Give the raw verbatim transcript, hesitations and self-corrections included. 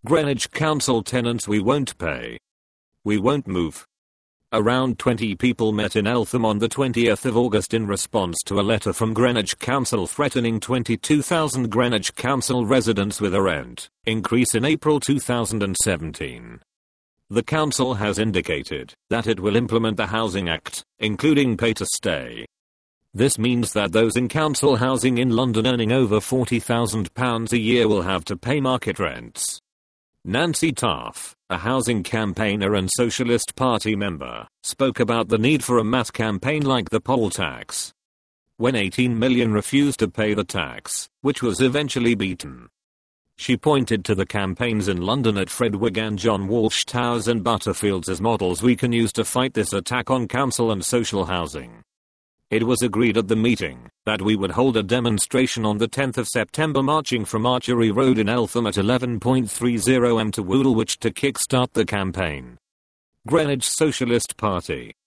Greenwich Council tenants, we won't pay. We won't move. Around twenty people met in Eltham on the twentieth of August in response to a letter from Greenwich Council threatening twenty-two thousand Greenwich Council residents with a rent increase in April two thousand seventeen. The council has indicated that it will implement the Housing Act, including pay to stay. This means that those in council housing in London earning over forty thousand pounds a year will have to pay market rents. Nancy Taff, a housing campaigner and Socialist Party member, spoke about the need for a mass campaign like the poll tax. When eighteen million refused to pay the tax, which was eventually beaten. She pointed to the campaigns in London at Fredwig and John Walsh Towers and Butterfields as models we can use to fight this attack on council and social housing. It was agreed at the meeting that we would hold a demonstration on the tenth of September marching from Archery Road in Eltham at eleven thirty a m to Woolwich to kickstart the campaign. Greenwich Socialist Party.